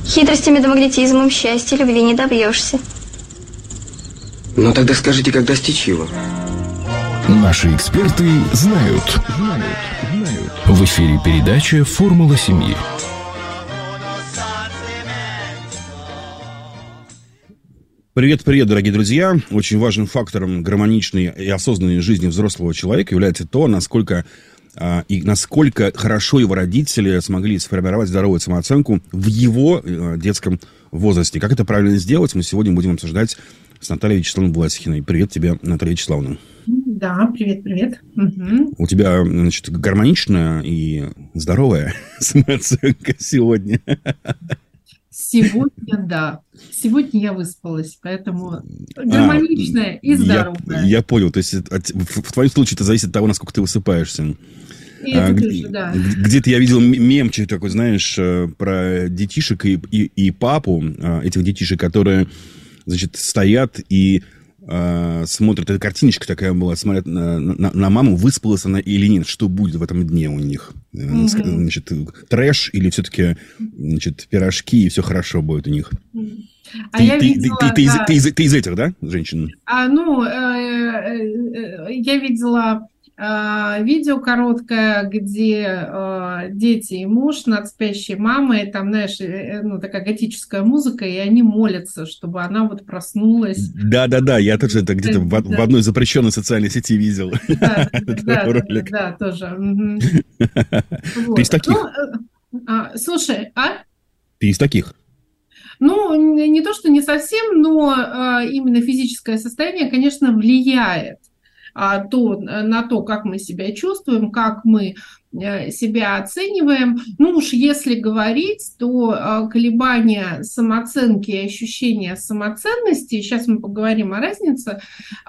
Хитростями да магнетизмом счастья любви не добьешься. Ну тогда скажите, как достичь его? Наши эксперты знают. В эфире передача «Формула семьи». Привет, дорогие друзья. Очень важным фактором гармоничной и осознанной жизни взрослого человека является то, насколько хорошо его родители смогли сформировать здоровую самооценку в его детском возрасте. Как это правильно сделать, мы сегодня будем обсуждать с Натальей Вячеславовной Власихиной. Привет тебе, Наталья Вячеславовна. Да, привет. Угу. У тебя, значит, гармоничная и здоровая самооценка сегодня. Сегодня, да. Сегодня я выспалась, поэтому гармоничная и здоровая. Я понял. То есть в твоем случае это зависит от того, насколько ты высыпаешься. Да. Где-то я видел мемчик такой, знаешь, про детишек и папу этих детишек, которые, значит, стоят и смотрят. Эта картиночка такая была, смотрят на маму, выспалась она или нет, что будет в этом дне у них. Значит, трэш или все-таки, значит, пирожки, и все хорошо будет у них. Ты из этих, да, женщин? Я видела видео короткое, где дети и муж над спящей мамой, там, знаешь, такая готическая музыка, и они молятся, чтобы она вот проснулась. Да, я тоже это где-то в одной запрещенной социальной сети видел. Да, тоже. Ты из таких? Слушай, Ты из таких? Не то, что не совсем, но именно физическое состояние, конечно, влияет на то, как мы себя чувствуем, как мы себя оцениваем. Уж если говорить, то колебания самооценки и ощущения самоценности, сейчас мы поговорим о разнице,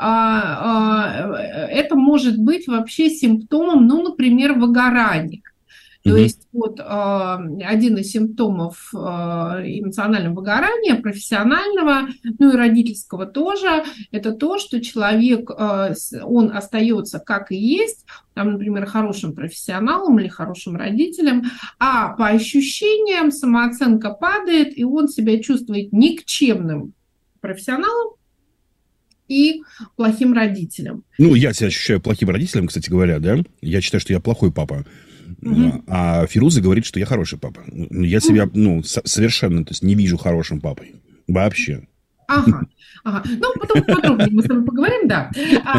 это может быть вообще симптомом, например, выгорания. То есть один из симптомов эмоционального выгорания, профессионального, и родительского тоже, это то, что человек, он остается как и есть, например, хорошим профессионалом или хорошим родителем, а по ощущениям самооценка падает, и он себя чувствует никчемным профессионалом и плохим родителем. Я себя ощущаю плохим родителем, кстати говоря, да? Я считаю, что я плохой папа. А Фируза говорит, что я хороший папа. Я себя, совершенно, то есть, не вижу хорошим папой. Вообще. Ага. Потом подробнее мы с тобой поговорим, да.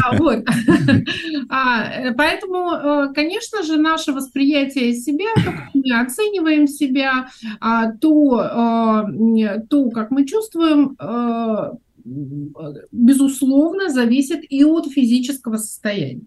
Поэтому, конечно же, наше восприятие себя, то, как мы оцениваем себя, то, как мы чувствуем, безусловно, зависит и от физического состояния.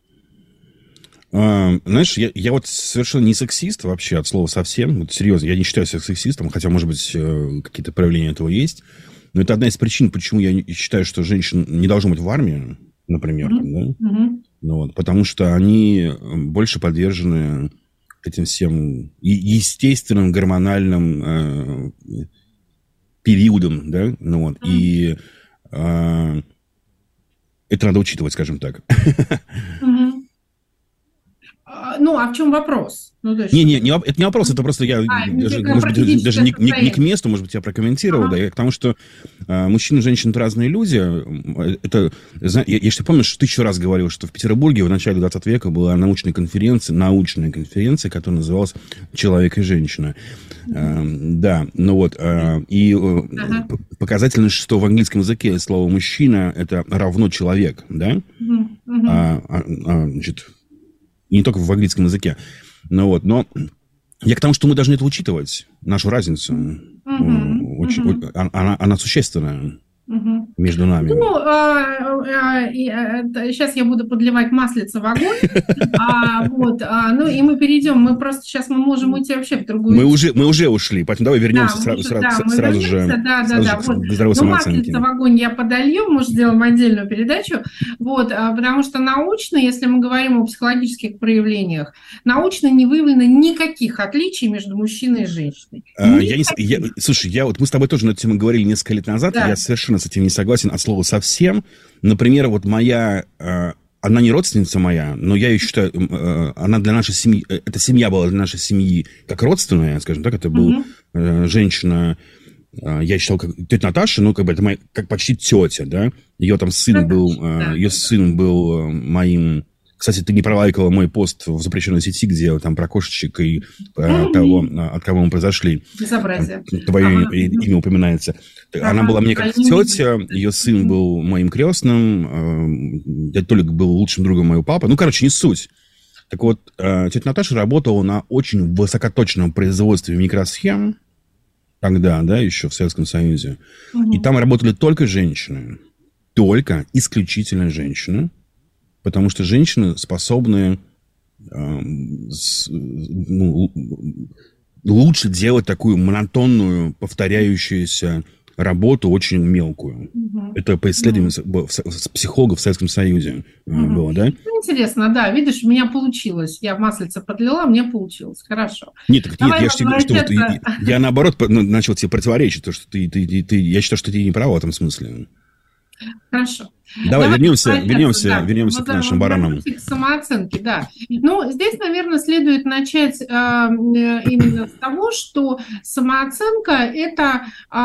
Знаешь, я вот совершенно не сексист вообще от слова совсем. Вот серьезно, я не считаю себя сексистом, хотя, может быть, какие-то проявления этого есть. Но это одна из причин, почему я считаю, что женщин не должно быть в армии, например. Да? Потому что они больше подвержены этим всем естественным гормональным периодам. Да? И это надо учитывать, скажем так. А в чем вопрос? Это не вопрос, это просто я, может быть, даже не к месту, может быть, я прокомментировал, да, я к тому, что мужчины и женщины – это разные люди. Это, если ты помнишь, 1000 раз говорил, что в Петербурге в начале 20 века была научная конференция, которая называлась «Человек и женщина». Да, и показательно, что в английском языке слово «мужчина» – это равно «человек», да? Значит, и не только в английском языке. Но я к тому, что мы должны это учитывать, нашу разницу. Она существенная между нами. Сейчас я буду подливать маслица в огонь. И мы перейдем. Мы можем уйти вообще в другую. Мы уже ушли, поэтому давай вернемся сразу же к здоровой самооценке. Маслица в огонь я подолью, мы сделаем отдельную передачу. Потому что научно, если мы говорим о психологических проявлениях, научно не выявлено никаких отличий между мужчиной и женщиной. Слушай, мы с тобой тоже на эту тему говорили несколько лет назад, я совершенно с этим не согласен от слова совсем. Например, вот моя она не родственница моя, но я ее считаю, она для нашей семьи, эта семья была для нашей семьи как родственная, скажем так, это была женщина, я считал, как тетя Наташа, ну, как бы это моя, как почти тетя, да, ее там сын был, ее сын был моим... Кстати, ты не пролайкала мой пост в запрещенной сети, где там про кошечек и того, от кого мы произошли. Безобразие. Твое имя упоминается. Она была мне как тетя, ее сын был моим крестным, дядя Толик был лучшим другом моего папы. Ну, короче, не суть. Так вот, тетя Наташа работала на очень высокоточном производстве микросхем, тогда, да, еще в Советском Союзе. И там работали только женщины. Только, исключительно женщины. Потому что женщины способны лучше делать такую монотонную, повторяющуюся работу, очень мелкую. Это по исследованию с психологов в Советском Союзе было, да? Интересно, да. Видишь, у меня получилось. Я маслица подлила, мне получилось. Хорошо. Нет, так нет, я же тебе говорю, что я наоборот начал тебе противоречить, то, что я считаю, что ты не права в этом смысле. Хорошо. Давай вернемся к нашим баранам. К самооценке, да. Ну, здесь, наверное, следует начать именно с того, что самооценка – это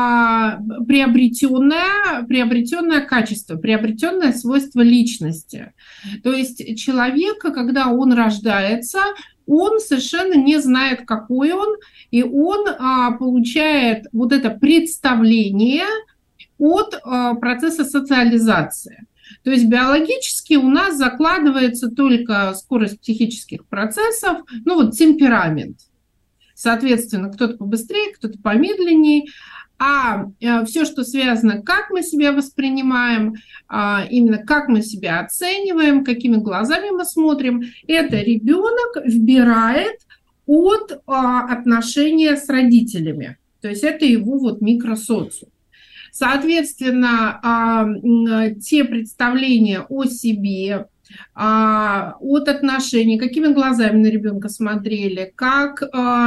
приобретенное качество, приобретенное свойство личности. То есть человек, когда он рождается, он совершенно не знает, какой он, и он получает вот это представление от процесса социализации. То есть биологически у нас закладывается только скорость психических процессов, ну вот темперамент. Соответственно, кто-то побыстрее, кто-то помедленнее. А все, что связано, как мы себя воспринимаем, именно как мы себя оцениваем, какими глазами мы смотрим, это ребенок вбирает от отношения с родителями. То есть это его вот микросоциум. Соответственно, те представления о себе, от отношений, какими глазами на ребенка смотрели, как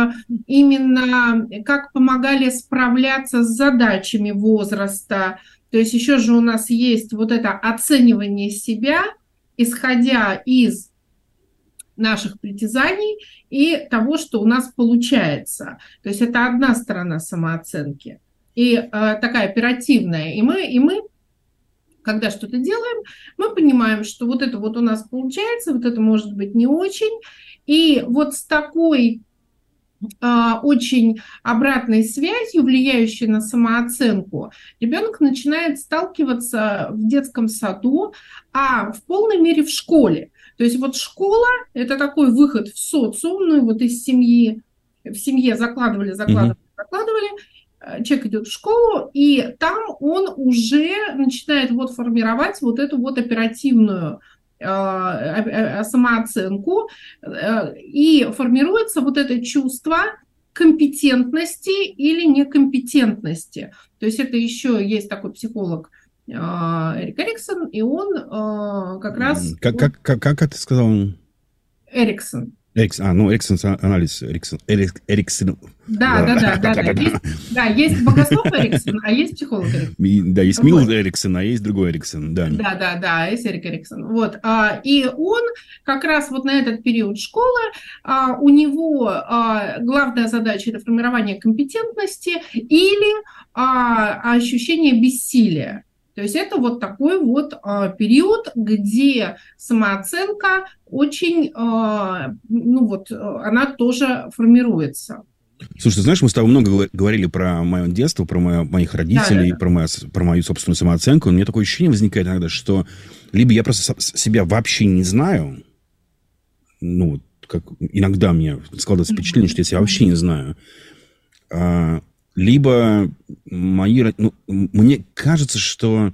помогали справляться с задачами возраста. То есть еще же у нас есть вот это оценивание себя, исходя из наших притязаний и того, что у нас получается. То есть это одна сторона самооценки. И такая оперативная. И мы, когда что-то делаем, мы понимаем, что вот это вот у нас получается, вот это может быть не очень. И вот с такой очень обратной связью, влияющей на самооценку, ребенок начинает сталкиваться в детском саду, а в полной мере в школе. То есть вот школа – это такой выход в социум, ну и вот из семьи, в семье закладывали. Человек идет в школу, и там он уже начинает вот формировать вот эту вот оперативную самооценку, и формируется вот это чувство компетентности или некомпетентности. То есть это еще есть такой психолог Эрик Эриксон, и он как раз... Как это сказал? Эриксон. Эриксон анализ. Эриксон. Да, есть богослов Эриксон, а есть психолог Эриксон. Да, есть Милл Эриксон, а есть другой Эриксон. Да, есть Эрик Эриксон. Вот. И он как раз вот на этот период школы, у него главная задача – это формирование компетентности или ощущение бессилия. То есть это вот такой вот период, где самооценка очень, она тоже формируется. Слушай, ты знаешь, мы с тобой много говорили про мое детство, про моих родителей, про мою собственную самооценку. У меня такое ощущение возникает иногда, что либо я просто себя вообще не знаю, ну, как иногда мне складывается впечатление, что я себя вообще не знаю, либо мне кажется, что,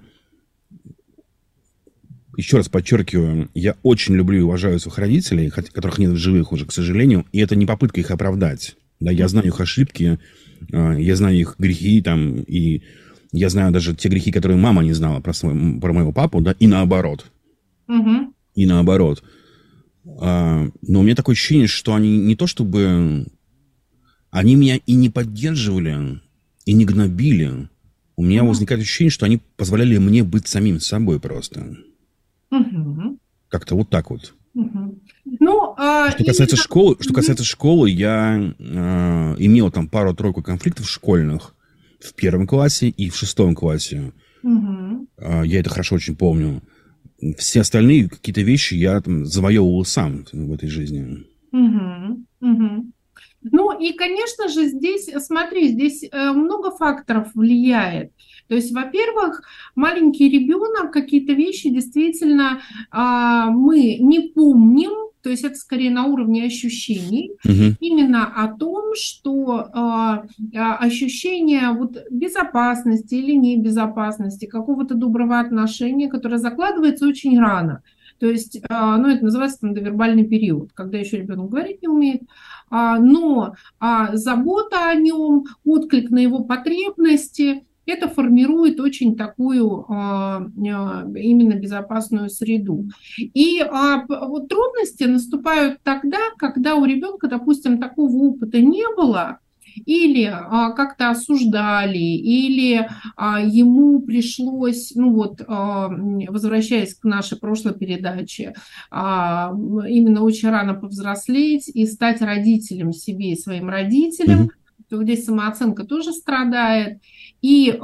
еще раз подчеркиваю, я очень люблю и уважаю своих родителей, которых нет в живых уже, к сожалению, и это не попытка их оправдать. Да, я знаю их ошибки, я знаю их грехи, там, и я знаю даже те грехи, которые мама не знала про моего папу, да, и наоборот. И наоборот. Но у меня такое ощущение, что они не то чтобы... Они меня и не поддерживали, и не гнобили. У меня возникает ощущение, что они позволяли мне быть самим собой просто. Как-то вот так вот. Мгм. Ну, Что касается школы, я имел там пару-тройку конфликтов школьных в 1 классе и в 6 классе. Мгм. Я это хорошо очень помню. Все остальные какие-то вещи я там завоевывал сам в этой жизни. Мгм. Мгм. Ну и, конечно же, здесь, смотри, здесь много факторов влияет. То есть, во-первых, маленький ребенок, какие-то вещи действительно мы не помним, то есть это скорее на уровне ощущений, Мгм. именно о том, что ощущение вот безопасности или небезопасности, какого-то доброго отношения, которое закладывается очень рано. То есть, ну, это называется там довербальный период, когда еще ребенок говорить не умеет, но забота о нем, отклик на его потребности, это формирует очень такую именно безопасную среду. И вот трудности наступают тогда, когда у ребенка, допустим, такого опыта не было, или как-то осуждали, или ему пришлось, ну вот, возвращаясь к нашей прошлой передаче, именно очень рано повзрослеть и стать родителем себе и своим родителям, Мгм. то здесь самооценка тоже страдает, и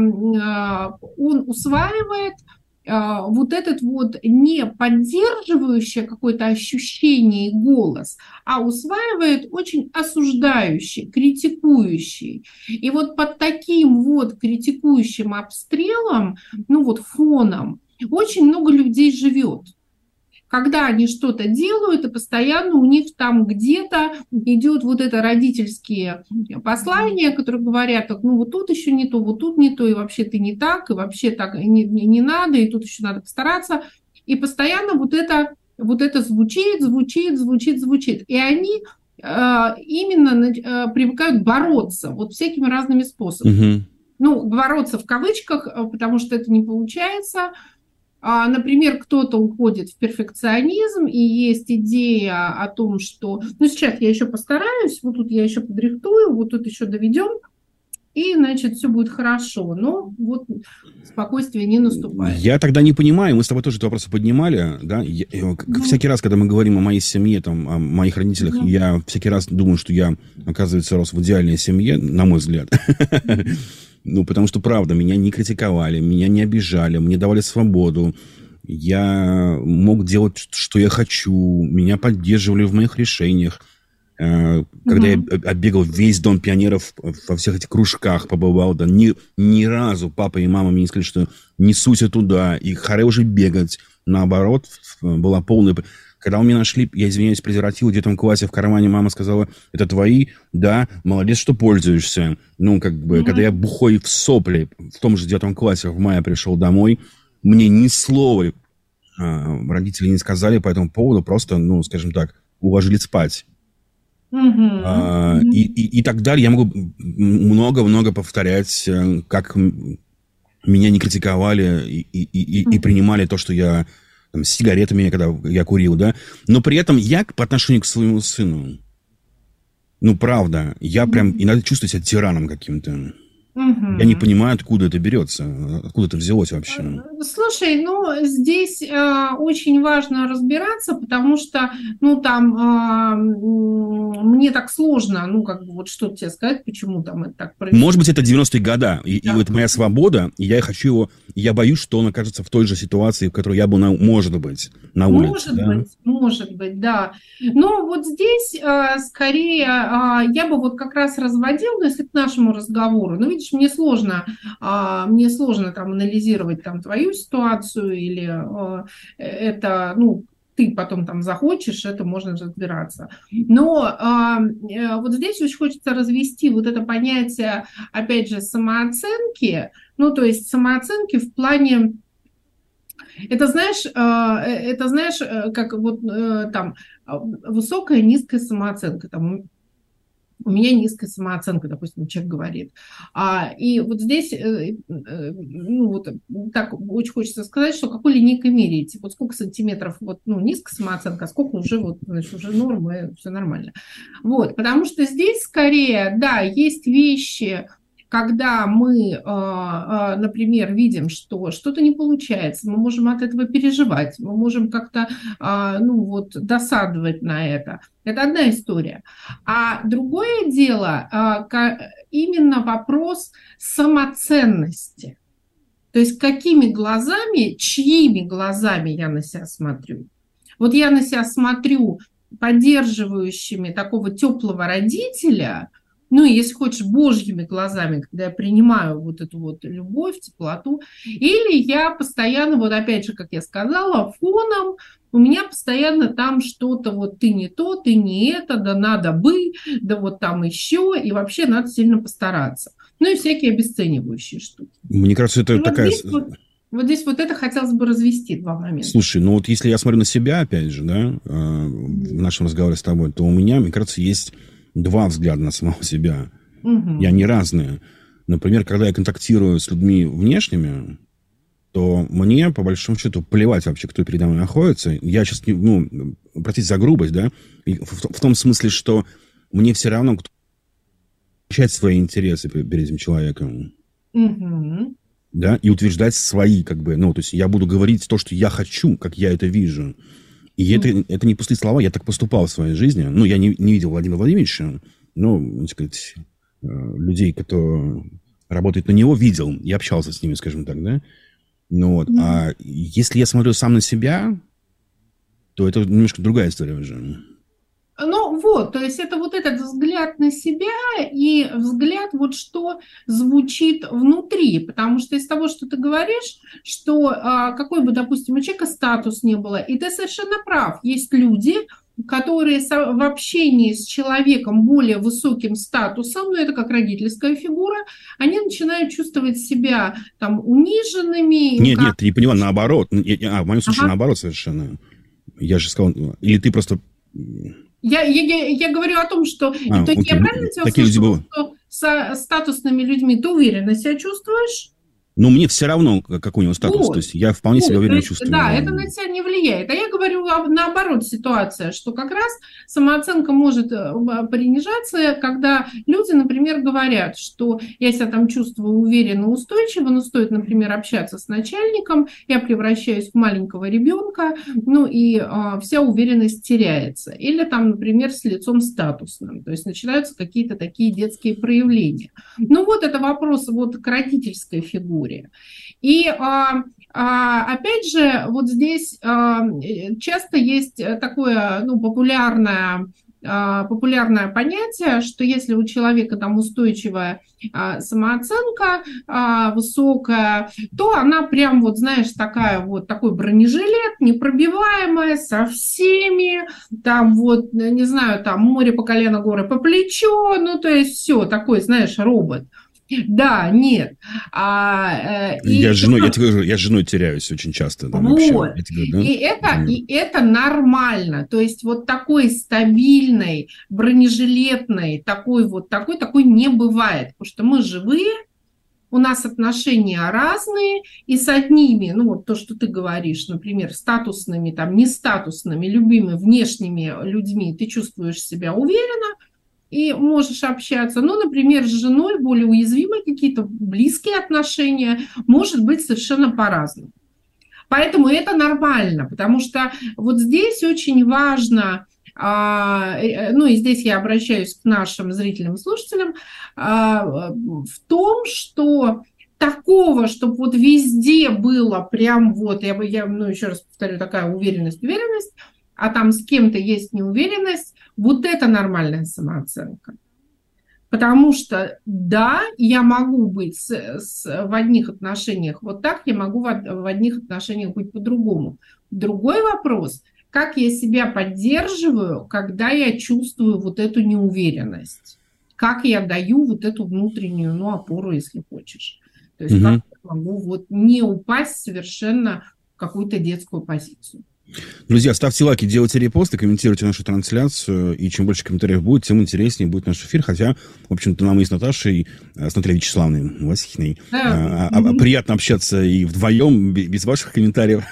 он усваивает вот этот вот не поддерживающий какое-то ощущение и голос, а усваивает очень осуждающий, критикующий. И вот под таким вот критикующим обстрелом, ну вот фоном, очень много людей живет. Когда они что-то делают, и постоянно у них там где-то идет вот это родительские послания, которые говорят, так, ну вот тут еще не то, вот тут не то, и вообще ты не так, и вообще так не надо, и тут еще надо постараться. И постоянно вот это звучит. И они именно привыкают бороться вот всякими разными способами. Мгм. Ну, бороться в кавычках, потому что это не получается. Например, кто-то уходит в перфекционизм, и есть идея о том, что, ну, сейчас я еще постараюсь, вот тут я еще подрихтую, вот тут еще доведем, и, значит, все будет хорошо. Но вот спокойствие не наступает. Я тогда не понимаю, мы с тобой тоже этот вопрос поднимали, да, всякий раз, когда мы говорим о моей семье, там, о моих родителях, я всякий раз думаю, что я, оказывается, рос в идеальной семье, на мой взгляд. Ну, потому что, правда, меня не критиковали, меня не обижали, мне давали свободу, я мог делать, что я хочу, меня поддерживали в моих решениях. Когда я оббегал весь Дом пионеров, во всех этих кружках побывал, да, ни разу папа и мама мне не сказали, что не суйся туда, и харе уже бегать. Наоборот, была полная... Когда у меня нашли, я извиняюсь, презервативы в 9 классе в кармане, мама сказала, это твои? Да, молодец, что пользуешься. Ну, как бы, когда я бухой в сопли в том же 9 классе в мае пришел домой, мне ни слова родители не сказали по этому поводу, просто, ну, скажем так, уложили спать. И так далее. Я могу много-много повторять, как меня не критиковали и принимали то, что я там, с сигаретами, когда я курил, да. Но при этом я по отношению к своему сыну, ну, правда, я прям иногда чувствую себя тираном каким-то. Я не понимаю, откуда это берется, откуда это взялось вообще. Слушай, ну, здесь очень важно разбираться, потому что, ну, там, мне так сложно, ну, как бы, вот что тебе сказать, почему там это так происходит. Может быть, это 90-е годы, и это моя свобода, и я хочу его, я боюсь, что он окажется в той же ситуации, в которой я был, может быть, на улице. Может быть, да. Но вот здесь, скорее, я бы вот как раз разводила, ну, если к нашему разговору, ну, видишь, мне сложно там анализировать там твою ситуацию или это, ну, ты потом там захочешь, это можно разбираться. Но вот здесь очень хочется развести вот это понятие, опять же, самооценки, ну, то есть самооценки в плане, это знаешь, как вот там высокая, низкая самооценка, там, у меня низкая самооценка, допустим, человек говорит. И вот здесь, ну, вот так очень хочется сказать, что какой линейкой меряете? Вот сколько сантиметров вот, ну, низкая самооценка, а сколько уже, вот, значит, уже норма, и все нормально. Вот, потому что здесь скорее, да, есть вещи, когда мы, например, видим, что что-то не получается, мы можем от этого переживать, мы можем как-то, досадовать на это. Это одна история. А другое дело, именно вопрос самоценности. То есть какими глазами, чьими глазами я на себя смотрю. Вот я на себя смотрю поддерживающими такого теплого родителя, ну, и если хочешь, божьими глазами, когда я принимаю вот эту вот любовь, теплоту, или я постоянно, вот опять же, как я сказала, фоном, у меня постоянно там что-то, вот ты не то, ты не это, да надо бы, да вот там еще, и вообще надо сильно постараться. Ну, и всякие обесценивающие штуки. Мне кажется, это такая... Вот здесь вот это хотелось бы развести два момента. Слушай, ну вот если я смотрю на себя, опять же, да, в нашем разговоре с тобой, то у меня, мне кажется, есть два взгляда на самого себя. И они разные. Например, когда я контактирую с людьми внешними, то мне, по большому счету, плевать вообще, кто передо мной находится. Я сейчас, простите за грубость, да, в том смысле, что мне все равно, кто отвечает свои интересы перед этим человеком. Да, и утверждать свои, то есть я буду говорить то, что я хочу, как я это вижу. И это не пустые слова, я так поступал в своей жизни. Ну, я не видел Владимира Владимировича, так сказать, людей, кто работает на него, видел и общался с ними, скажем так, да. А если я смотрю сам на себя, то это немножко другая история уже. Ну вот, то есть это вот этот взгляд на себя и взгляд, вот что звучит внутри, потому что из того, что ты говоришь, что какой бы, допустим, у человека статус не было, и ты совершенно прав, есть люди, которые в общении с человеком более высоким статусом, ну это как родительская фигура, они начинают чувствовать себя там униженными. Нет, ты не поняла, наоборот. В моем случае наоборот совершенно. Я же сказал, или ты просто... Я говорю о том, что я правильно тебя услышала, что с статусными людьми ты уверенно себя чувствуешь? Ну, мне все равно, как у него статус. Вот. То есть я вполне себя уверенно чувствую. Да, это на тебя не влияет. А я говорю наоборот ситуация, что как раз самооценка может принижаться, когда люди, например, говорят, что я себя там чувствую уверенно, устойчиво, но стоит, например, общаться с начальником, я превращаюсь в маленького ребенка, ну и вся уверенность теряется. Или там, например, с лицом статусным. То есть начинаются какие-то такие детские проявления. Ну вот это вопрос вот к родительской фигуре. И опять же, вот здесь часто есть такое популярное понятие, что если у человека там устойчивая самооценка высокая, то она прям вот, знаешь, такой бронежилет, непробиваемая, со всеми, там вот, не знаю, там море по колено, горы по плечо, ну то есть все, такой, знаешь, робот. Да, нет. Я с женой теряюсь очень часто. Да, вот. вообще, да? И это нормально. То есть вот такой стабильной, бронежилетной, такой не бывает. Потому что мы живые, у нас отношения разные, и с одними, ну вот то, что ты говоришь, например, статусными, там, нестатусными, любимыми, внешними людьми, ты чувствуешь себя уверенно, и можешь общаться. Ну, например, с женой более уязвимые какие-то близкие отношения, может быть совершенно по-разному. Поэтому это нормально, потому что вот здесь очень важно, ну и здесь я обращаюсь к нашим зрителям и слушателям, в том, что такого, чтобы вот везде было прям вот, я еще раз повторю, такая уверенность, а там с кем-то есть неуверенность, вот это нормальная самооценка. Потому что, да, я могу быть в одних отношениях вот так, я могу в одних отношениях быть по-другому. Другой вопрос, как я себя поддерживаю, когда я чувствую вот эту неуверенность. Как я даю вот эту внутреннюю, опору, если хочешь. То есть как я могу вот не упасть совершенно в какую-то детскую позицию. Друзья, ставьте лайки, делайте репосты, комментируйте нашу трансляцию, и чем больше комментариев будет, тем интереснее будет наш эфир, хотя, в общем-то, нам и с Натальей Вячеславовной Васихиной приятно общаться и вдвоем, без ваших комментариев,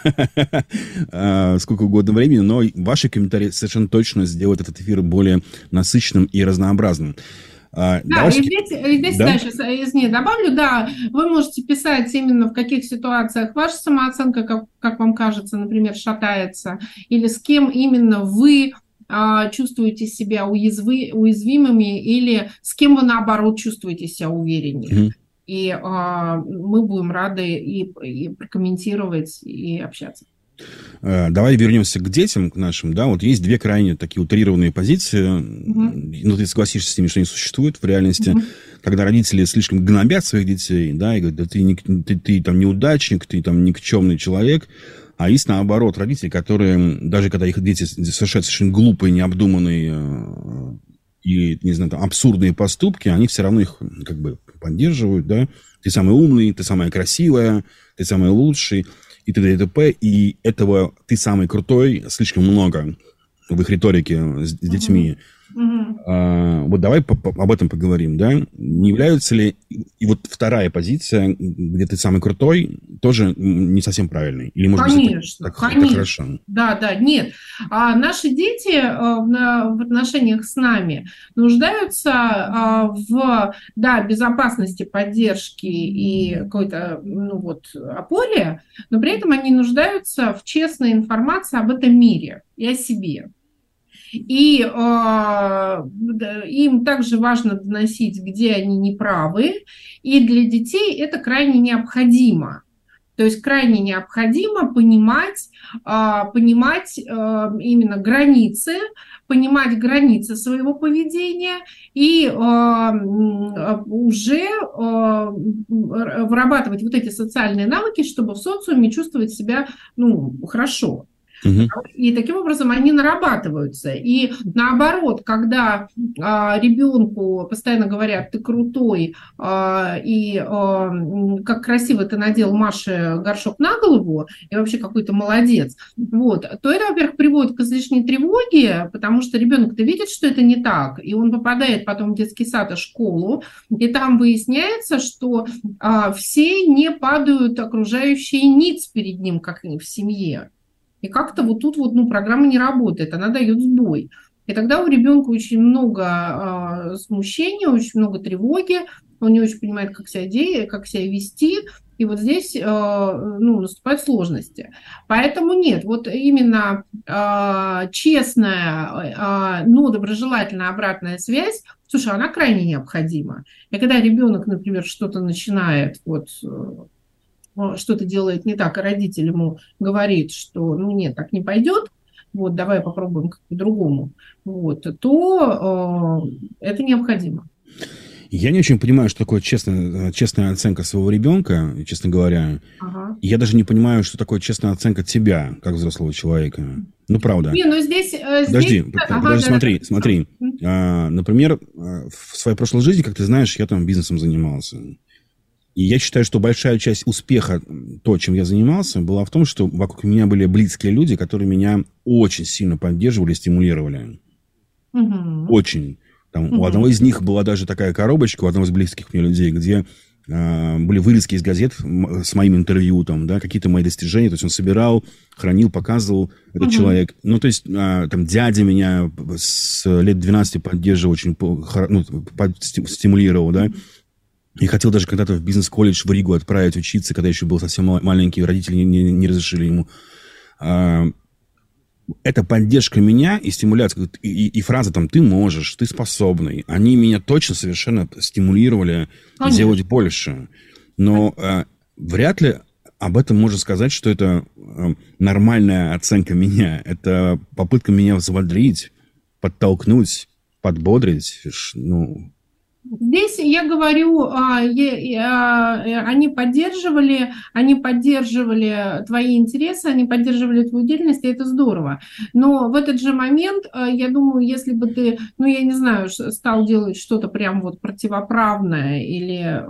сколько угодно времени, но ваши комментарии совершенно точно сделают этот эфир более насыщенным и разнообразным. Да, Давай и здесь, да? да, сейчас извини, добавлю, да, вы можете писать именно в каких ситуациях ваша самооценка, как вам кажется, например, шатается, или с кем именно вы чувствуете себя уязвимыми, или с кем вы, наоборот, чувствуете себя увереннее. Мгм. И мы будем рады и прокомментировать, и общаться. Давай вернемся к детям, к нашим, да, вот есть две крайне такие утрированные позиции, ну, ты согласишься с ними, что они существуют в реальности, когда родители слишком гнобят своих детей, да, и говорят, да ты там неудачник, ты там никчемный человек, а есть наоборот родители, которые, даже когда их дети совершают совершенно глупые, необдуманные и, не знаю, там, абсурдные поступки, они все равно их как бы поддерживают, да, ты самый умный, ты самая красивая, ты самый лучший, и т.д. и т.п. И этого «ты самый крутой» слишком много в их риторике с детьми. Вот давай об этом поговорим, да? Не являются ли... И вот вторая позиция, где ты самый крутой, тоже не совсем правильной? Или, может Конечно, быть, это конечно. хорошо? Да, нет. Наши дети в отношениях с нами нуждаются в безопасности, поддержке и какой-то опоре, но при этом они нуждаются в честной информации об этом мире и о себе. И им также важно доносить, где они неправы, и для детей это крайне необходимо. То есть крайне необходимо понимать именно границы, понимать границы своего поведения и уже вырабатывать вот эти социальные навыки, чтобы в социуме чувствовать себя хорошо. И таким образом они нарабатываются. И наоборот, когда ребенку постоянно говорят, ты крутой, и как красиво ты надел Маше горшок на голову, и вообще какой ты молодец, вот, то это, во-первых, приводит к излишней тревоге, потому что ребенок-то видит, что это не так, и он попадает потом в детский сад и школу, и там выясняется, что все не падают окружающие ниц перед ним, как в семье. И как-то вот тут программа не работает, она дает сбой. И тогда у ребенка очень много смущения, очень много тревоги, он не очень понимает, как себя вести, и вот здесь наступают сложности. Поэтому нет, вот именно честная, но доброжелательная обратная связь, слушай, она крайне необходима. И когда ребенок, например, что-то начинает что-то делает не так, и родитель ему говорит, что нет, так не пойдет, вот, давай попробуем как по-другому, вот, то это необходимо. Я не очень понимаю, что такое честная оценка своего ребенка, честно говоря. Ага. Я даже не понимаю, что такое честная оценка тебя, как взрослого человека. Ну, правда. Здесь... Подожди, смотри. Например, в своей прошлой жизни, как ты знаешь, я там бизнесом занимался. И я считаю, что большая часть успеха, то, чем я занимался, была в том, что вокруг меня были близкие люди, которые меня очень сильно поддерживали, стимулировали. Очень. У одного из них была даже такая коробочка, у одного из близких мне людей, где были вырезки из газет с моим интервью, какие-то мои достижения. То есть он собирал, хранил, показывал этот человек. Ну, то есть дядя меня с лет 12 поддерживал, очень стимулировал, да. И хотел даже когда-то в бизнес-колледж в Ригу отправить учиться, когда еще был совсем маленький, родители не разрешили ему. Эта поддержка меня и стимуляция, и фраза «ты можешь», «ты способный», они меня точно совершенно стимулировали делать больше. Но вряд ли об этом можно сказать, что это нормальная оценка меня. Это попытка меня взбодрить, подтолкнуть, подбодрить, Здесь я говорю, они поддерживали твои интересы, они поддерживали твою деятельность, и это здорово. Но в этот же момент, я думаю, если бы ты, я не знаю, стал делать что-то прям противоправное или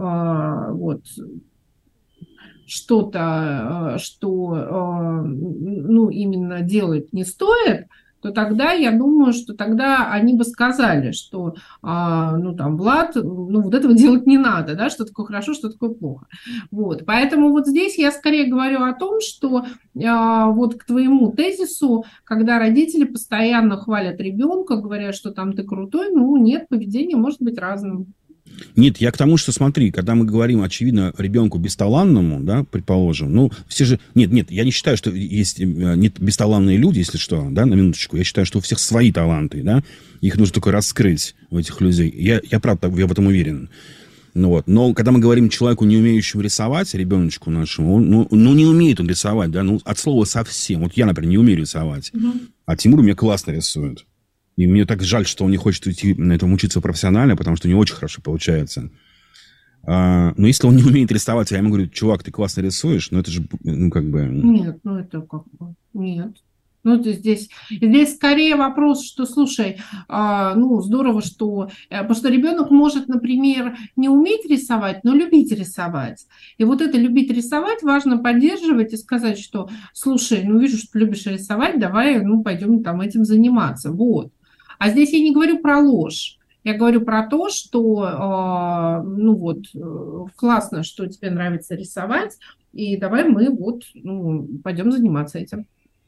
что-то, что именно делать не стоит, то тогда, я думаю, что тогда они бы сказали, что, Влад, вот этого делать не надо, да, что такое хорошо, что такое плохо. Вот, поэтому вот здесь я скорее говорю о том, что вот к твоему тезису, когда родители постоянно хвалят ребенка, говорят, что там ты крутой, нет, поведение может быть разным. Нет, я к тому, что, смотри, когда мы говорим, очевидно, ребенку бесталанному, да, предположим, все же... Нет, я не считаю, что есть нет бесталанные люди, если что, да, на минуточку. Я считаю, что у всех свои таланты, да, их нужно только раскрыть у этих людей. Я правда, я в этом уверен. Но когда мы говорим человеку, не умеющему рисовать, ребеночку нашему, не умеет он рисовать, да, от слова совсем. Вот я, например, не умею рисовать, а Тимур у меня классно рисует. И мне так жаль, что он не хочет идти на этом учиться профессионально, потому что у него очень хорошо получается. Но если он не умеет рисовать, я ему говорю, чувак, ты классно рисуешь, это же, как бы... Нет, это как бы... Нет. Здесь скорее вопрос, что, слушай, здорово, что... Потому что ребенок может, например, не уметь рисовать, но любить рисовать. И вот это любить рисовать важно поддерживать и сказать, что, слушай, вижу, что ты любишь рисовать, давай, пойдем там этим заниматься. Вот. А здесь я не говорю про ложь. Я говорю про то, что, классно, что тебе нравится рисовать, и давай мы пойдем заниматься этим.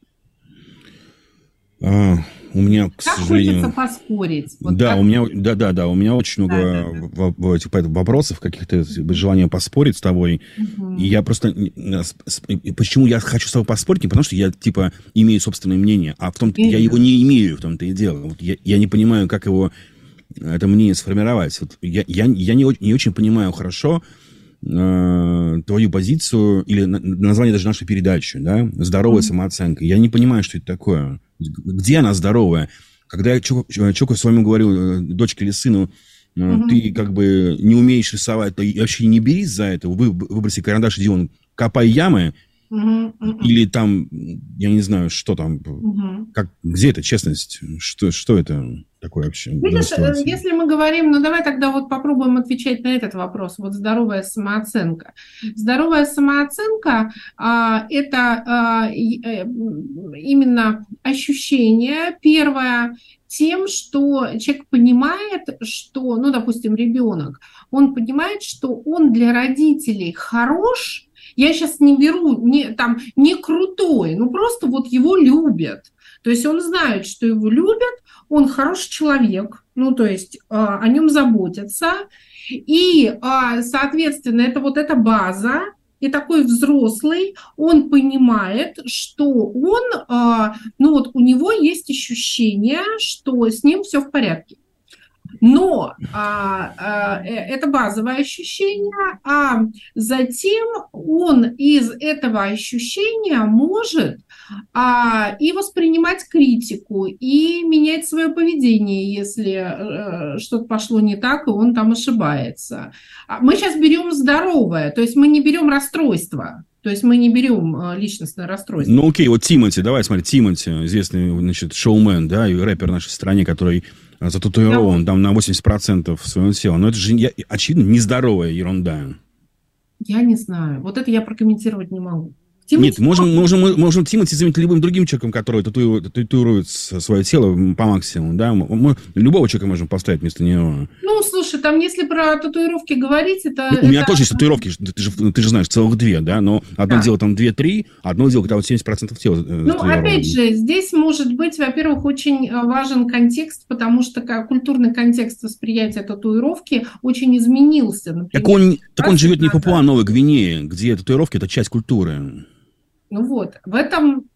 У меня, к сожалению... Хочется поспорить. У меня очень много вопросов, каких-то желания поспорить с тобой. И я просто... Почему я хочу с тобой поспорить? Не потому, что я, имею собственное мнение, а в том-то я его не имею, в том-то и дело. Я не понимаю, как его, это мнение сформировать. Я не очень понимаю хорошо твою позицию, или название даже нашей передачи, да? Здоровая самооценка. Я не понимаю, что это такое. Где она здоровая? Когда я человеку своему говорю, дочке или сыну, ты как бы не умеешь рисовать, то вообще не берись за это, выброси карандаш, иди вон, копай ямы, или там, я не знаю, что там, где эта честность, что это такое вообще? Видишь, если мы говорим, давай тогда попробуем отвечать на этот вопрос, здоровая самооценка. Здоровая самооценка это именно ощущение, первое, тем, что человек понимает, что, допустим, ребенок, он понимает, что он для родителей хорош. Я сейчас не беру, не крутой, просто его любят. То есть он знает, что его любят, он хороший человек, то есть о нем заботятся. И, соответственно, это эта база, и такой взрослый, он понимает, что он, у него есть ощущение, что с ним все в порядке. Но это базовое ощущение, а затем он из этого ощущения может и воспринимать критику, и менять свое поведение, если что-то пошло не так, и он там ошибается. Мы сейчас берем здоровое, то есть мы не берем расстройство. То есть мы не берем личностное расстройство. Окей, Тимати, давай смотри, Тимати, известный, шоумен, да, и рэпер в нашей стране, который зататуирован там на 80% своего тела. Но это же, очевидно, нездоровая ерунда. Я не знаю. Это я прокомментировать не могу. Нет, можем Тимати заменить любым другим человеком, который татуирует свое тело по максимуму, да? Мы любого человека можем поставить вместо него. Слушай, там, если про татуировки говорить, это... У меня тоже есть татуировки, ты же знаешь, целых 2, да? Но одно дело там 2-3, одно дело, когда 70% тела. Опять же, здесь может быть, во-первых, очень важен контекст, потому что культурный контекст восприятия татуировки очень изменился. Например, так он живет не в Папуа-Новой Гвинее, где татуировки – это часть культуры. В этом...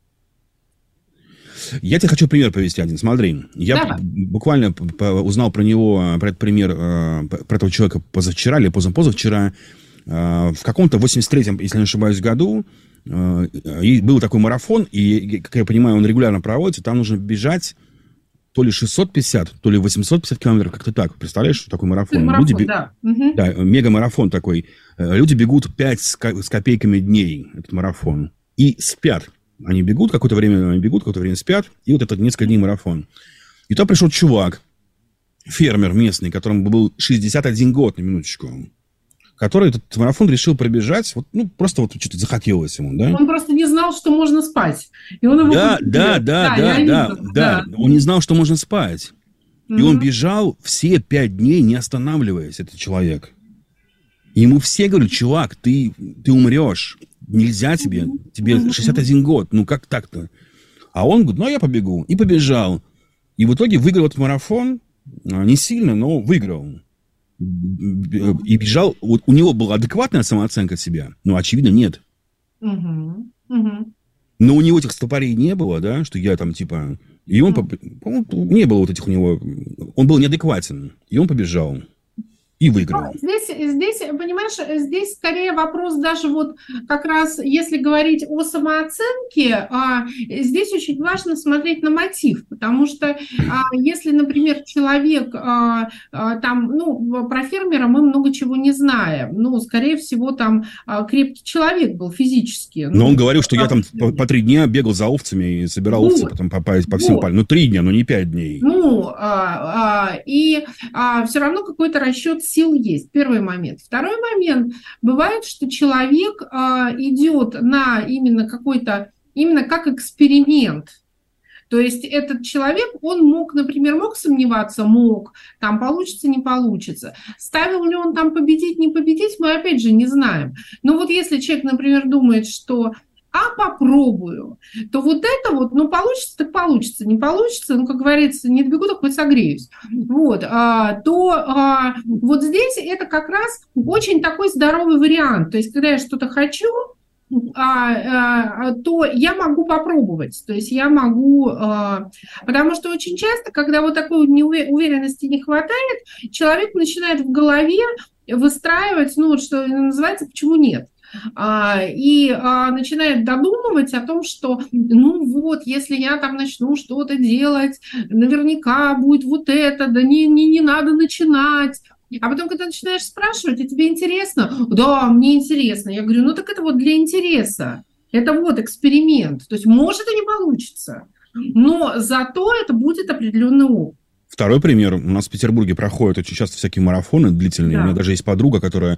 Я тебе хочу пример привести один. Смотри, я буквально узнал про него, про этот пример, про этого человека позавчера или позавчера. В каком-то 83-м, если не ошибаюсь, году был такой марафон, и, как я понимаю, он регулярно проводится, там нужно бежать то ли 650, то ли 850 километров, как-то так. Представляешь, что такой марафон? Да, мега-марафон такой. Люди бегут 5 с копейками дней, этот марафон, и спят. Они бегут, какое-то время спят, и это несколько дней марафон. И туда пришел чувак, фермер местный, которому был 61 год, на минуточку. который этот марафон решил пробежать, вот, ну, просто вот что-то захотелось ему, да? Он просто не знал, что можно спать. И он его Да. Он не знал, что можно спать. И он бежал все 5 дней, не останавливаясь, этот человек. И ему все говорили: чувак, ты умрешь. Нельзя тебе 61 год. Ну, как так-то? А он говорит: ну, я побегу. И побежал. И в итоге выиграл этот марафон. Не сильно, но выиграл. И бежал. Вот у него была адекватная самооценка себя? Ну, очевидно, нет. Но у него этих стопорей не было, да, что я там типа... И он... Не было вот этих у него... Он был неадекватен. И он побежал. И выиграл. Здесь, понимаешь, здесь скорее вопрос даже вот как раз, если говорить о самооценке, здесь очень важно смотреть на мотив, потому что если, например, человек там, ну, про фермера мы много чего не знаем, ну, скорее всего, там крепкий человек был физически. Но он говорил, что я там по 3 дня бегал за овцами и собирал овцы потом по всем полям. Ну, 3 дня, но не 5 дней. Ну, и все равно какой-то расчет сил есть. Первый момент. Второй момент. Бывает, что человек идет на именно какой-то, именно как эксперимент. То есть этот человек, он мог, например, мог сомневаться, там получится, не получится. Ставил ли он там победить, не победить, мы опять же не знаем. Но вот если человек, например, думает, что попробую, то вот это вот, ну, получится, так получится, не получится, ну, как говорится, не добегу, так хоть согреюсь. Вот, вот здесь это как раз очень такой здоровый вариант. То есть, когда я что-то хочу, то я могу попробовать, то есть я могу, потому что очень часто, когда вот такой уверенности не хватает, человек начинает в голове выстраивать, ну, вот что называется, почему нет. И начинает додумывать о том, что, ну вот, если я там начну что-то делать, наверняка будет вот это, да не надо начинать. А потом, когда начинаешь спрашивать, а тебе интересно? Да, мне интересно. Я говорю, ну так это вот для интереса. Это вот эксперимент. То есть, может, и не получится, но зато это будет определенный опыт. Второй пример. У нас в Петербурге проходят очень часто всякие марафоны длительные. Да. У меня даже есть подруга, с которой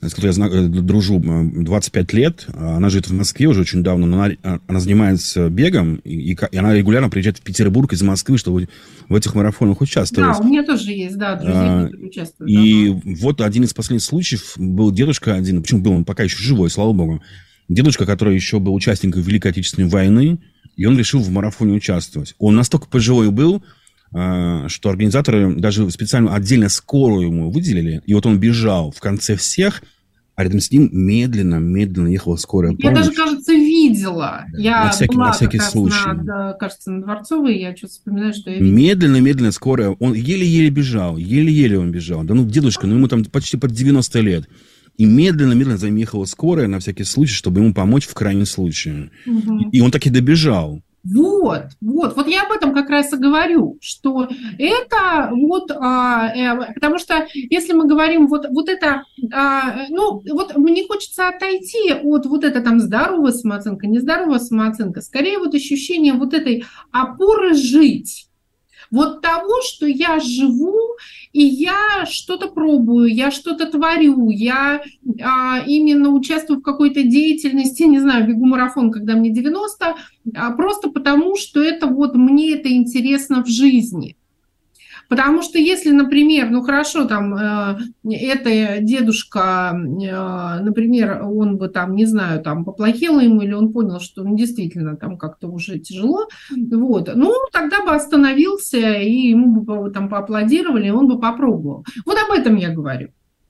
я дружу 25 лет. Она живет в Москве уже очень давно, но она занимается бегом, и она регулярно приезжает в Петербург из Москвы, чтобы в этих марафонах участвовать. Да, у меня тоже есть, да, друзья, которые участвуют. И вот один из последних случаев был дедушка один, почему был он пока еще живой, слава богу, дедушка, который еще был участником Великой Отечественной войны, и он решил в марафоне участвовать. Он настолько пожилой был, что организаторы даже специально отдельно скорую ему выделили, и вот он бежал в конце всех, а рядом с ним медленно ехала скорая помощь. Я даже, кажется, видела. Я была на всякий как раз случай. Кажется, на Дворцовой, я что-то вспоминаю, что я видела. Медленно скорая, он еле-еле бежал, еле-еле он бежал. Да ну, дедушка, ему там почти под 90 лет. И медленно за ним ехала скорая на всякий случай, чтобы ему помочь в крайнем случае. Угу. И он так и добежал. Вот я об этом как раз и говорю, что это вот, потому что если мы говорим вот это, ну, вот мне хочется отойти от вот это там здоровая самооценка, нездоровая самооценка, скорее вот ощущение вот этой опоры жить. Вот того, что я живу, и я что-то пробую, я что-то творю, я именно участвую в какой-то деятельности, не знаю, бегу марафон, когда мне 90, просто потому, что это вот мне это интересно в жизни. Потому что если, например, ну хорошо, там, это дедушка, например, он бы там, не знаю, там, поплохело ему, или он понял, что ну, действительно там как-то уже тяжело, вот, ну, тогда бы остановился, и ему бы там поаплодировали, и он бы попробовал. Вот об этом я говорю.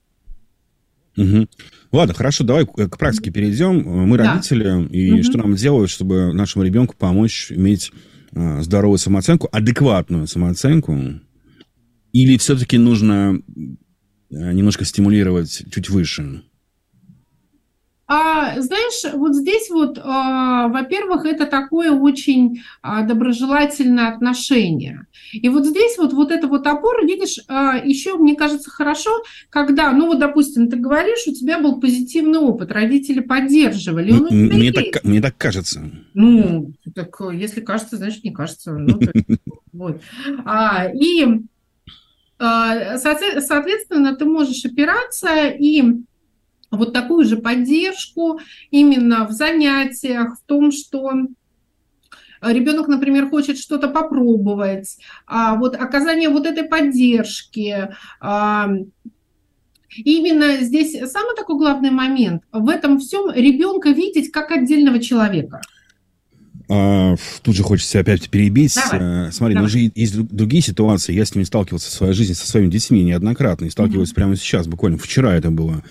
Угу. Ладно, хорошо, давай к практике перейдем. Мы родители, и что нам делать, чтобы нашему ребенку помочь иметь здоровую самооценку, адекватную самооценку? Или все-таки нужно немножко стимулировать чуть выше? Знаешь, вот здесь вот, во-первых, это такое очень доброжелательное отношение. И вот здесь вот эта вот опора, видишь, еще, мне кажется, хорошо, когда, ну вот, допустим, ты говоришь, у тебя был позитивный опыт, родители поддерживали. Мне так кажется. Ну, так если кажется, значит, не кажется. Ну, вот. И, соответственно, ты можешь опираться и вот такую же поддержку именно в занятиях, в том, что ребенок, например, хочет что-то попробовать, вот оказание вот этой поддержки. Именно здесь самый такой главный момент в этом всем ребенка видеть как отдельного человека. Тут же хочется опять перебить. Давай. Смотри, но же есть другие ситуации. Я с ними сталкивался в своей жизни со своими детьми неоднократно. И сталкиваюсь прямо сейчас, буквально вчера это было.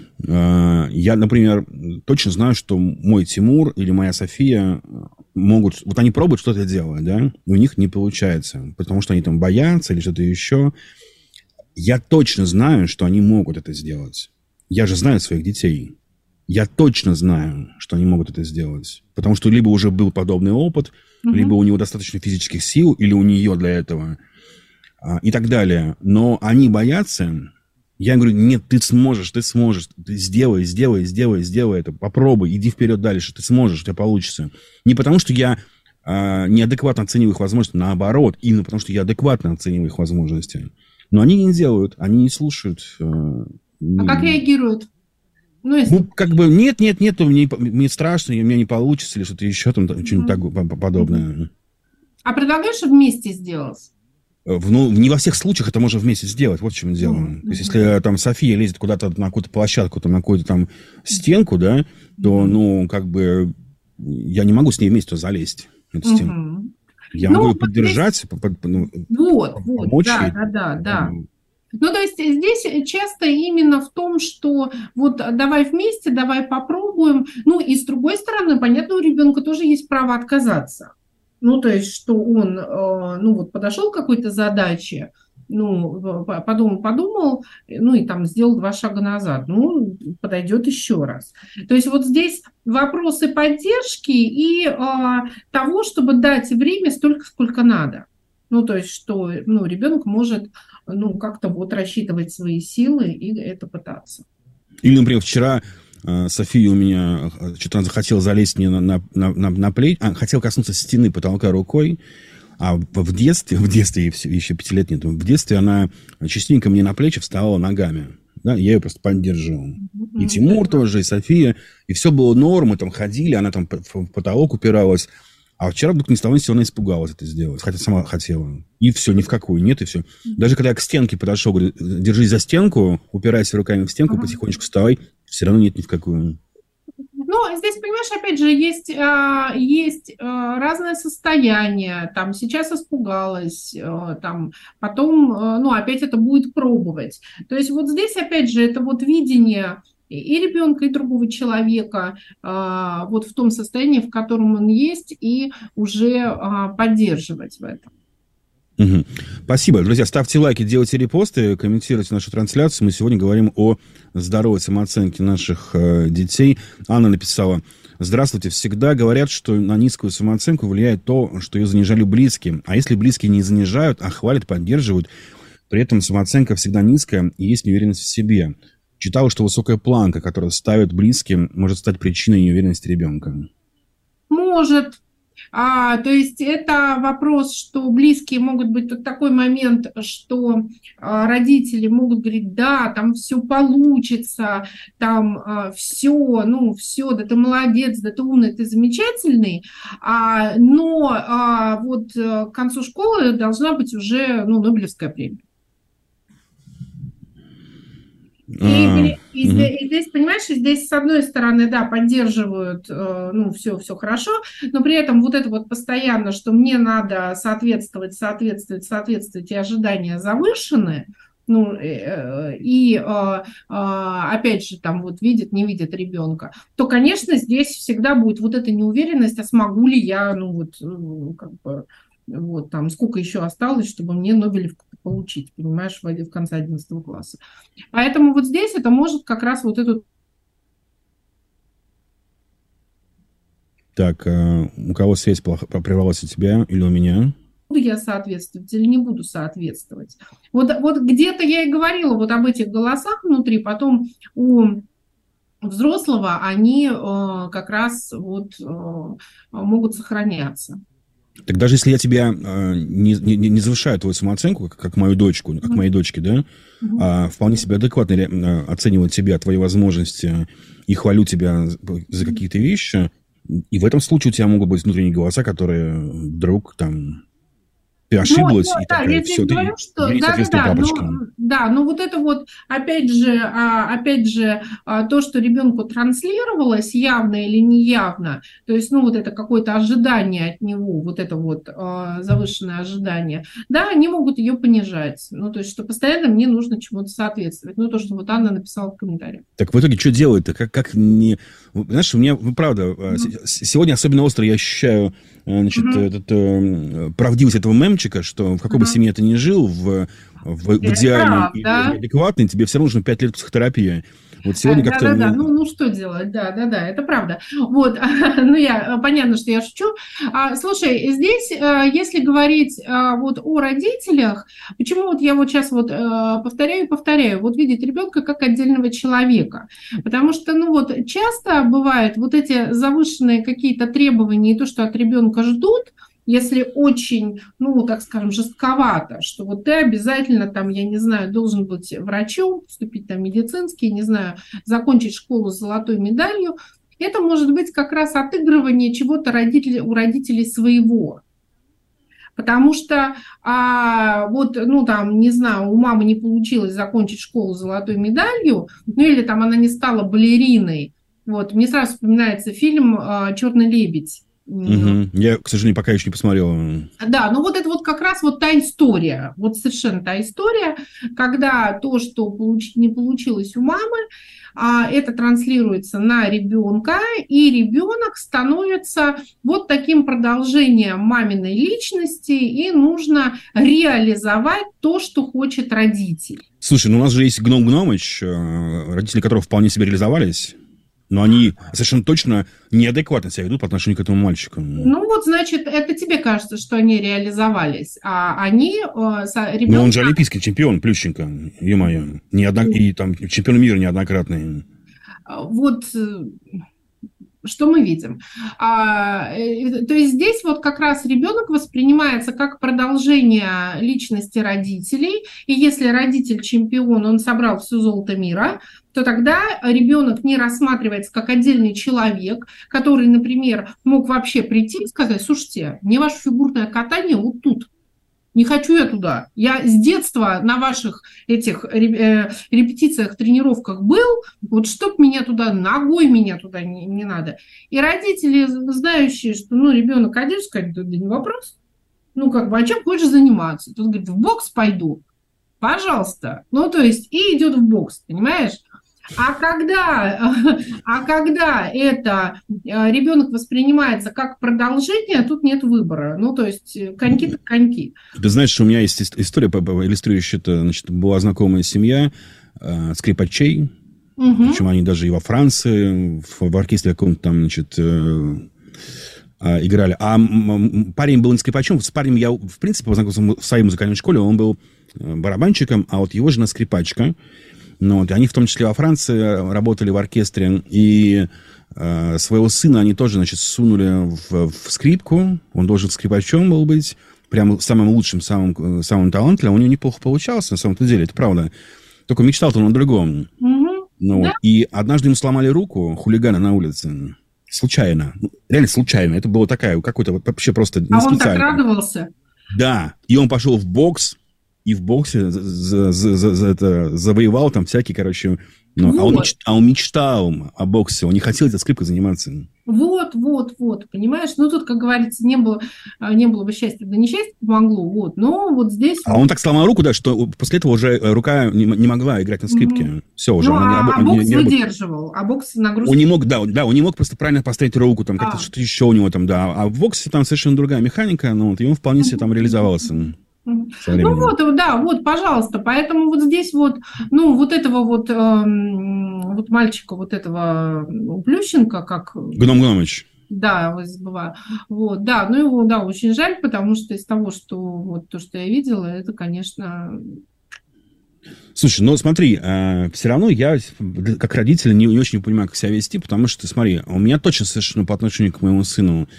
Я, например, точно знаю, что мой Тимур или моя София могут... Вот они пробуют что-то делать, да, и у них не получается, потому что они там боятся или что-то еще. Я точно знаю, что они могут это сделать. Я же знаю своих детей. Я точно знаю, что они могут это сделать. Потому что либо уже был подобный опыт, либо у него достаточно физических сил, или у нее для этого, и так далее. Но они боятся. Я им говорю, нет, ты сможешь, ты сделай это, попробуй, иди вперед дальше, ты сможешь, у тебя получится. Не потому, что я неадекватно оцениваю их возможности, наоборот, именно потому, что я адекватно оцениваю их возможности. Но они не делают, они не слушают. А как реагируют? Ну, как бы, нет, мне страшно, у меня не получится, или что-то еще, там, что-нибудь так подобное. А предлагаешь вместе сделать? Не во всех случаях это можно вместе сделать, вот в чем дело. То есть, если там София лезет куда-то на какую-то площадку, там, на какую-то там стенку, да, то, ну, как бы, я не могу с ней вместе залезть в эту стенку. Я могу ее поддержать, помочь ей. Да. Ну, то есть здесь часто именно в том, что вот давай вместе, давай попробуем. Ну, и с другой стороны, понятно, у ребенка тоже есть право отказаться. Ну, то есть, что он, ну, вот подошел к какой-то задаче, ну, подумал, ну, и там сделал 2 шага назад, ну, подойдет еще раз. То есть вот здесь вопросы поддержки и того, чтобы дать время столько, сколько надо. Ну, то есть, что, ну, ребенок может, ну, как-то вот рассчитывать свои силы и это пытаться. Или, например, вчера София у меня что-то захотела залезть мне на плечи, хотела коснуться стены потолка рукой, а в детстве, ей еще 5 лет нет, в детстве она частенько мне на плечи вставала ногами. Да, я ее просто поддерживал. И Тимур тоже, и София. И все было норм, мы там ходили, она там в потолок упиралась. А вчера вдруг ни с того ни с сего она испугалась это сделать. Хотя сама хотела. И все, ни в какую, нет, и все. Даже когда я к стенке подошел, говорю, держись за стенку, упирайся руками в стенку, потихонечку вставай, все равно нет ни в какую. Ну, здесь, понимаешь, опять же, есть разное состояние. Там сейчас испугалась, там, потом, ну, опять это будет пробовать. То есть вот здесь, опять же, это вот видение и ребенка, и другого человека вот в том состоянии, в котором он есть, и уже поддерживать в этом. Спасибо. Друзья, ставьте лайки, делайте репосты, комментируйте нашу трансляцию. Мы сегодня говорим о здоровой самооценке наших детей. Анна написала: здравствуйте, всегда говорят, что на низкую самооценку влияет то, что ее занижали близкие. А если близкие не занижают, а хвалят, поддерживают, при этом самооценка всегда низкая и есть неуверенность в себе. Читала, что высокая планка, которую ставят близкие, может стать причиной неуверенности ребенка. Может. То есть это вопрос, что близкие могут быть тут такой момент, что родители могут говорить, да, там все получится, там все, ну все, да ты молодец, да ты умный, ты замечательный, но вот к концу школы должна быть уже, ну, Нобелевская премия. И здесь, понимаешь, здесь с одной стороны, да, поддерживают, ну, все хорошо, но при этом вот это вот постоянно, что мне надо соответствовать, и ожидания завышены, ну, и опять же, там вот видит, не видит ребенка, то, конечно, здесь всегда будет вот эта неуверенность, а смогу ли я, ну, вот, как бы, вот там, сколько еще осталось, чтобы мне Нобелевку получить, понимаешь, в конце 11 класса. Поэтому вот здесь это может как раз вот эту... Так, у кого связь прервалась, у тебя или у меня? Буду я соответствовать или не буду соответствовать? Вот где-то я и говорила вот об этих голосах внутри, потом у взрослого они как раз вот могут сохраняться. Так даже если я тебя не завышаю твою самооценку, как мою дочку, как моей дочке, да, а вполне себе адекватно оцениваю тебя, твои возможности и хвалю тебя за какие-то вещи, и в этом случае у тебя могут быть внутренние голоса, которые вдруг там... Ты ошиблась, и да, такая, все, ты не соответствуешь папочкам. Но вот это вот, опять же, то, что ребенку транслировалось, явно или неявно, то есть, вот это какое-то ожидание от него, вот это вот завышенное ожидание, да, они могут ее понижать. То есть, что постоянно мне нужно чему-то соответствовать. То, что вот Анна написала в комментариях. Так в итоге что делать-то? Как не... Знаешь, у меня, правда, сегодня особенно остро я ощущаю правдивость этого мемчика, что в какой бы семье ты ни жил, в идеальной и адекватной, тебе все равно нужно 5 лет психотерапии. Вот сегодня как-то... Да. Что делать? Да, это правда. Вот, понятно, что я шучу. Слушай, здесь, если говорить вот о родителях, почему вот я вот сейчас вот повторяю, вот видеть ребенка как отдельного человека. Потому что, часто бывает вот эти завышенные какие-то требования и то, что от ребенка ждут, если очень, так скажем, жестковато, что вот ты обязательно там, я не знаю, должен быть врачом, поступить там медицинский, не знаю, закончить школу с золотой медалью, это может быть как раз отыгрывание чего-то у родителей своего. Потому что, не знаю, у мамы не получилось закончить школу с золотой медалью, или там она не стала балериной. Вот, мне сразу вспоминается фильм «Черный лебедь». Я, к сожалению, пока еще не посмотрел. Да, вот это вот как раз вот та история, вот совершенно та история, когда то, что не получилось у мамы, это транслируется на ребенка, и ребенок становится вот таким продолжением маминой личности, и нужно реализовать то, что хочет родитель. Слушай, у нас же есть Гном Гномыч, родители которого вполне себе реализовались. Но они совершенно точно неадекватно себя ведут по отношению к этому мальчику. Значит, это тебе кажется, что они реализовались, а они... ребенка... Но он же олимпийский чемпион, Плющенко, ё-моё. И там чемпион мира неоднократный. Вот... Что мы видим? То есть здесь вот как раз ребенок воспринимается как продолжение личности родителей, и если родитель чемпион, он собрал все золото мира, то тогда ребенок не рассматривается как отдельный человек, который, например, мог вообще прийти и сказать: слушайте, мне ваше фигурное катание вот тут. Не хочу я туда. Я с детства на ваших этих репетициях, тренировках был, вот чтоб меня туда, ногой меня туда не надо. И родители, знающие, что ребенок один, сказать: да не вопрос. А чем хочешь заниматься? Тут говорит: в бокс пойду. Пожалуйста. То есть и идет в бокс, понимаешь? А когда это ребенок воспринимается как продолжение, тут нет выбора. То есть коньки-то коньки. Ты знаешь, у меня есть история, иллюстрирующая это. Была знакомая семья скрипачей. Причем они даже и во Франции, в оркестре каком-то там, играли. А парень был не скрипачом. С парнем я, в принципе, познакомился в своей музыкальной школе. Он был барабанщиком, а вот его жена скрипачка. И они в том числе во Франции работали в оркестре, и своего сына они тоже, сунули в скрипку. Он должен скрипачом был быть, прям самым лучшим, самым талантливым. У него неплохо получалось, на самом-то деле, это правда. Только мечтал-то он о другом. Да? И однажды ему сломали руку хулиганы на улице. Случайно. Реально случайно. Это было какой-то вообще просто не специально. А он так радовался? Да. И он пошел в бокс, и в боксе завоевал там всякие, А он мечтал о боксе, он не хотел этой скрипкой заниматься. Вот, понимаешь? Тут, как говорится, не было бы счастья, да несчастье помогло. Но вот здесь... А он так сломал руку, да, что после этого уже рука не могла играть на скрипке. Все, уже. Бокс выдерживал, а бокс нагрузка... Он не мог, он не мог просто правильно поставить руку, там как-то что-то еще у него там, да. А в боксе там совершенно другая механика, и он вполне себе там реализовался. Пожалуйста. Поэтому вот здесь вот этого мальчика, вот этого Плющенко, как... Гном Гномыч. Да, забываю. Его, очень жаль, потому что из того, что то, что я видела, это, конечно... Слушай, смотри, все равно я, как родитель, не очень понимаю, как себя вести, потому что, смотри, у меня точно совершенно по отношению к моему сыну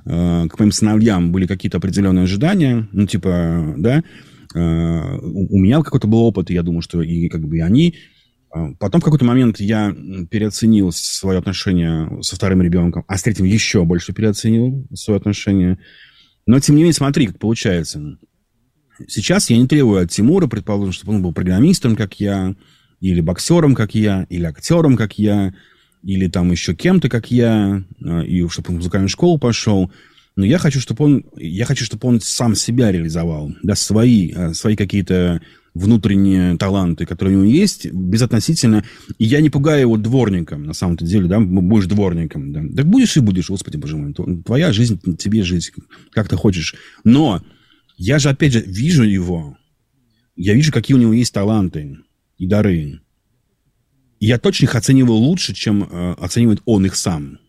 к моим сыновьям были какие-то определенные ожидания, ну, типа, да, у меня какой-то был опыт, и я думаю, что и как бы и они. Потом в какой-то момент я переоценил свое отношение со вторым ребенком, а с третьим еще больше переоценил свое отношение. Но, тем не менее, смотри, как получается. Сейчас я не требую от Тимура, предположим, чтобы он был программистом, как я, или боксером, как я, или актером, как я, или там еще кем-то, как я, и чтобы он в музыкальную школу пошел. Но я хочу, чтобы он сам себя реализовал, да, свои какие-то внутренние таланты, которые у него есть, безотносительно. И я не пугаю его дворником, на самом-то деле, да, будешь дворником, да. Так будешь и будешь, Господи, Боже мой. Твоя жизнь, тебе жить, как ты хочешь. Но я же, опять же, вижу его. Я вижу, какие у него есть таланты и дары. И я точно их оцениваю лучше, чем оценивает он их сам.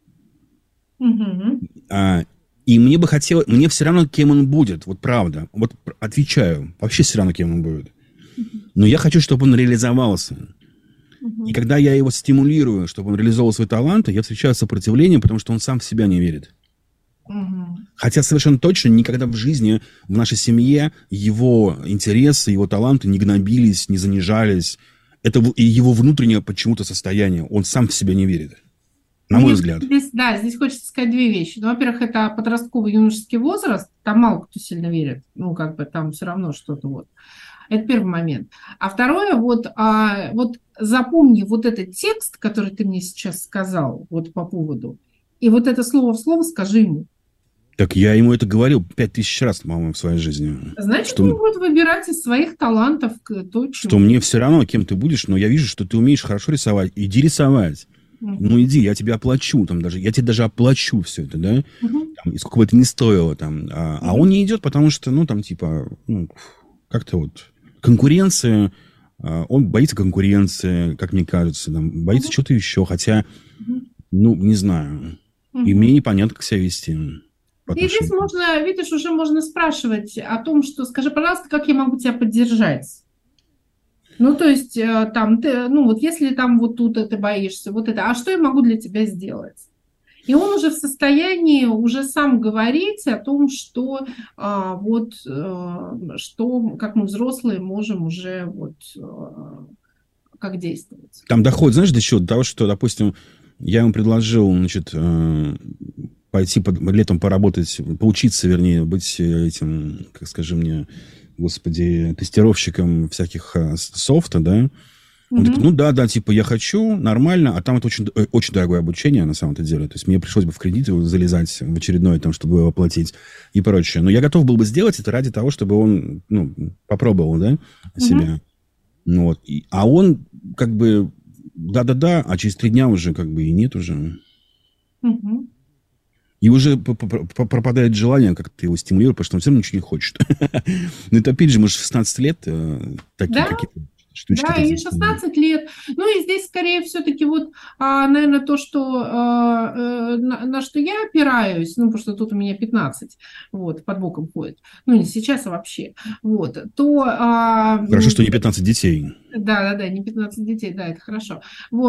И мне все равно, кем он будет, вот правда. Вот отвечаю, вообще все равно, кем он будет. Но я хочу, чтобы он реализовался. И когда я его стимулирую, чтобы он реализовал свои таланты, я встречаю сопротивление, потому что он сам в себя не верит. Хотя совершенно точно никогда в жизни, в нашей семье, его интересы, его таланты не гнобились, не занижались. Это его внутреннее почему-то состояние. Он сам в себя не верит. На мой взгляд. Здесь хочется сказать две вещи. Ну, во-первых, это подростковый юношеский возраст. Там мало кто сильно верит. Ну, как бы там все равно что-то вот. Это первый момент. А второе, вот запомни вот этот текст, который ты мне сейчас сказал вот по поводу, и вот это слово в слово скажи ему. Так я ему это говорил 5000 раз, по-моему, в своей жизни. Значит, он будет выбирать из своих талантов то, что мне все равно, кем ты будешь, но я вижу, что ты умеешь хорошо рисовать. Иди рисовать. Ну, иди, я тебе оплачу, я тебе даже оплачу все это, да, там, и сколько бы это ни стоило, там, а он не идет, потому что, как-то вот конкуренция, он боится конкуренции, как мне кажется, там, боится чего-то еще, хотя, не знаю, и мне непонятно, как себя вести. И здесь можно, видишь, уже можно спрашивать о том, что, скажи, пожалуйста, как я могу тебя поддержать? Ну, то есть, там, если там вот тут ты боишься, вот это, а что я могу для тебя сделать? И он уже в состоянии уже сам говорить о том, что как мы взрослые можем уже как действовать. Там доходит, знаешь, до чего? До того, что, допустим, я ему предложил, пойти летом поработать, поучиться, вернее, быть этим, как скажи мне, Господи, тестировщиком всяких софта, да. Он такой, я хочу, нормально, а там это очень, очень дорогое обучение, на самом-то деле. То есть мне пришлось бы в кредит залезать в очередной, там, чтобы его оплатить и прочее. Но я готов был бы сделать это ради того, чтобы он, попробовал, да, себя. А он, как бы, да-да-да, а через 3 дня уже, как бы, и нет уже. И уже пропадает желание как-то его стимулировать, потому что он все равно ничего не хочет. Но это, опять же, может, 16 лет такие какие-то штучки. Да, и 16 лет. Ну, и здесь, скорее, все-таки наверное, то, что на что я опираюсь, потому что тут у меня 15, под боком ходит. Ну, не сейчас, а вообще. То... Хорошо, что не 15 детей. Да, не 15 детей, да, это хорошо.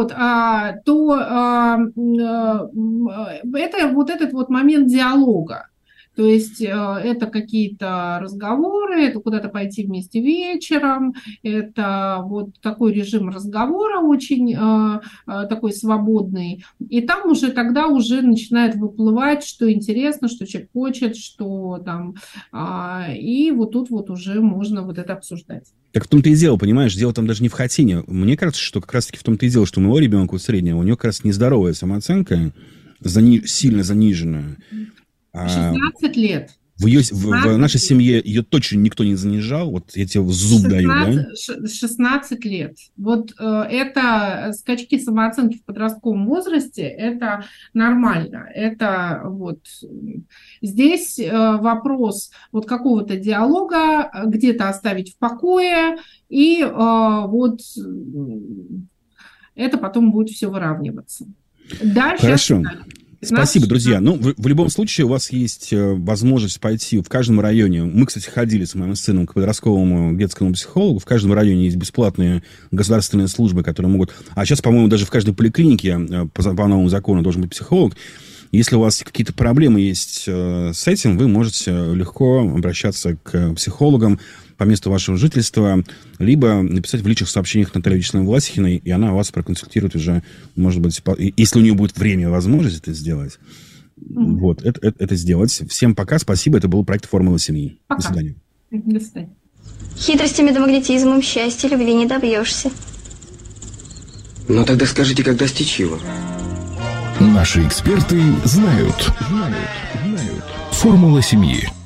Это этот момент диалога. То есть это какие-то разговоры, это куда-то пойти вместе вечером, это такой режим разговора очень такой свободный. И там уже тогда уже начинает выплывать, что интересно, что человек хочет, что там... И тут уже можно это обсуждать. Так в том-то и дело, понимаешь, дело там даже не в хотении. Мне кажется, что как раз-таки в том-то и дело, что у моего ребенка, у среднего, у него как раз нездоровая самооценка, сильно заниженная. 16 лет. В нашей семье ее точно никто не занижал. Я тебе в зуб даю, да? 16 лет. Это скачки самооценки в подростковом возрасте, это нормально. Это здесь вопрос какого-то диалога, где-то оставить в покое, и это потом будет все выравниваться. Дальше. Хорошо. Спасибо, друзья. В любом случае, у вас есть возможность пойти в каждом районе. Мы, кстати, ходили с моим сыном к подростковому детскому психологу. В каждом районе есть бесплатные государственные службы, которые могут... А сейчас, по-моему, даже в каждой поликлинике по новому закону должен быть психолог. Если у вас какие-то проблемы есть с этим, вы можете легко обращаться к психологам по месту вашего жительства, либо написать в личных сообщениях Наталье Вячеславовне Власихиной, и она вас проконсультирует уже, может быть, если у нее будет время и возможность это сделать. Вот, это сделать. Всем пока, спасибо. Это был проект «Формула семьи». Пока. До свидания. До свидания. Хитростями да магнетизмом счастья любви не добьешься. Ну тогда скажите, как достичь его? Наши эксперты знают. Формула семьи.